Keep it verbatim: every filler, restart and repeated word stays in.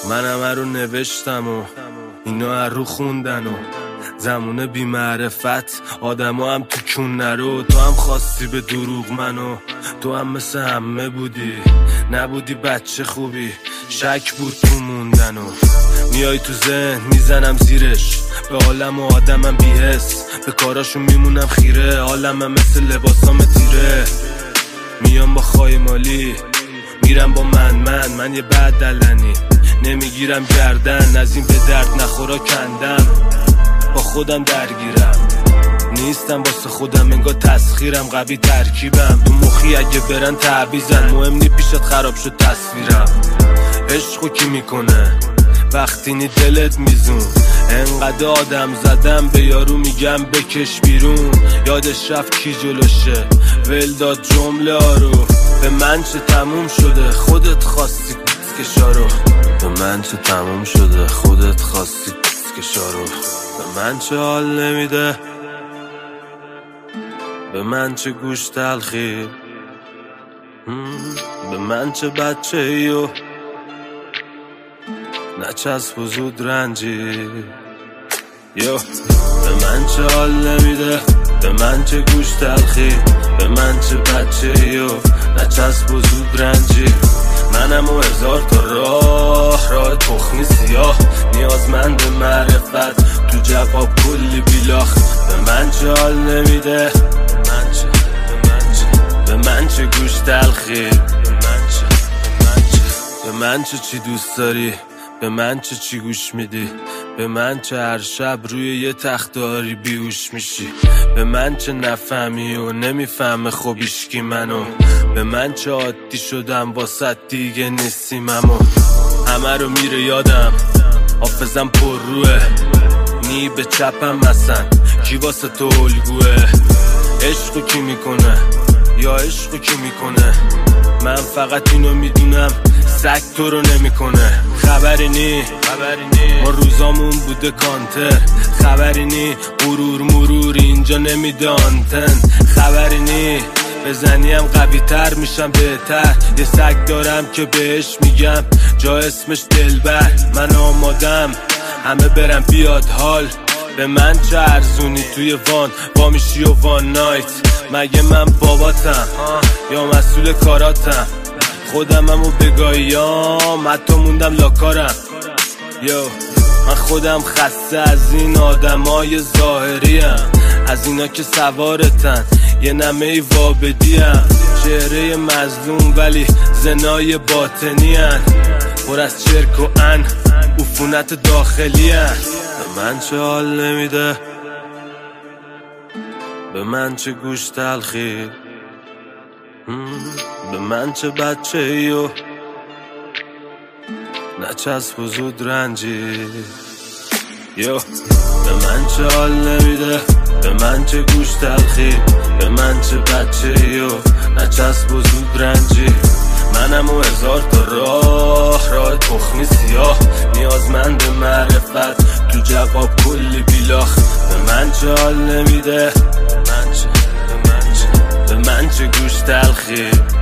من همه رو نوشتم و اینا رو خوندن و زمونه بی معرفت آدم هم تو کون نرو. تو هم خواستی به دروغ منو، تو هم مثل همه بودی، نبودی بچه خوبی، شک بود تو موندن و میای تو ذهن میزنم زیرش، به عالم و آدمم بی‌حس، به کاراشون میمونم خیره، عالمم مثل لباسام تیره، میام با خواهی مالی میرم با من من من یه بد دلنی نمیگیرم گردن، از این به درد نخورا کندم، با خودم درگیرم نیستم واسه خودم، انگار تسخیرم قوی ترکیبم، تو مخی اگه برن تعویزن، مهم نی پیشت خراب شد تصویرم. عشقو کی میکنه وقتی نی دلت میزون، انقدر آدم زدم به یارو میگم بکش بیرون، یادش رفت کی جلوشه ول داد جمله آرو، به من چه تموم شده خودت خواستی کشارو، به من چه تموم شده خودت خواستی کشارو، به من چه حال نمیده، به من چه گوش تلخی، به من چه بچه ایو نچسب و زود رنجی، یو به من چه حال نمیده، به من چه گوش تلخی، به من چه بچه ایو نچسب و زود رنجی، منم و هزار تا راه راه تخمی سیاه، نیازمند معرفت تو جواب کلی بیلاخ، به من چه حال نمیده، به من چه به من چه به من چه گوش تلخی، به من چه به من چه به من چه چی دوست داری، به من چه چی گوش میدی، به من چه هر شب روی یه تختاری بیهوش میشی، به من چه نفهمی و نمیفهمه خب ایشکی منو، به من چه عادی شدم واسه دیگه نیستیم، اما همه رو میره یادم، حافظم پر روه، نی به چپم مثلا کی واسه تو الگوه، عشقو کی میکنه یا عشقو کی میکنه، من فقط اینو میدونم سگ تو رو نمیکنه، خبری نی ما روزامون بوده کانتر، خبری نی غرور مرور اینجا نمیده آنتن، خبری نی بزنیم قوی تر میشم بهتر، یه سگ دارم که بهش میگم جا اسمش دلبر، من آمادم همه برم بیاد حال، به من چه ارزونی توی وان با میشی و وان نایت، مگه من باباتم یا مسئول کاراتم، خودمم و بگاهیام حتی موندم لاکارم، یو من خودم خسته از این آدمای ظاهریم، از اینا که سوارتن یه نمه ای وابدیم، چهره مظلوم ولی زنای باطنی هن، پر از چرک و ان عفونت داخلی هن، به من چه حال نمیده، به من چه گوش تلخی، به من چه بچه ایو نچسب و زود رنجی، یو به من چه حال نمیده، به من چه گوش تلخی، به من چه بچه ایو نچسب و زود رنجی، منم و هزار تا راه راه تخمی سیاه، نیازمند معرفت تو جواب کلی بیلاخ، به من چه حال نمیده، به من چه به من چه به من چه گوش تلخی.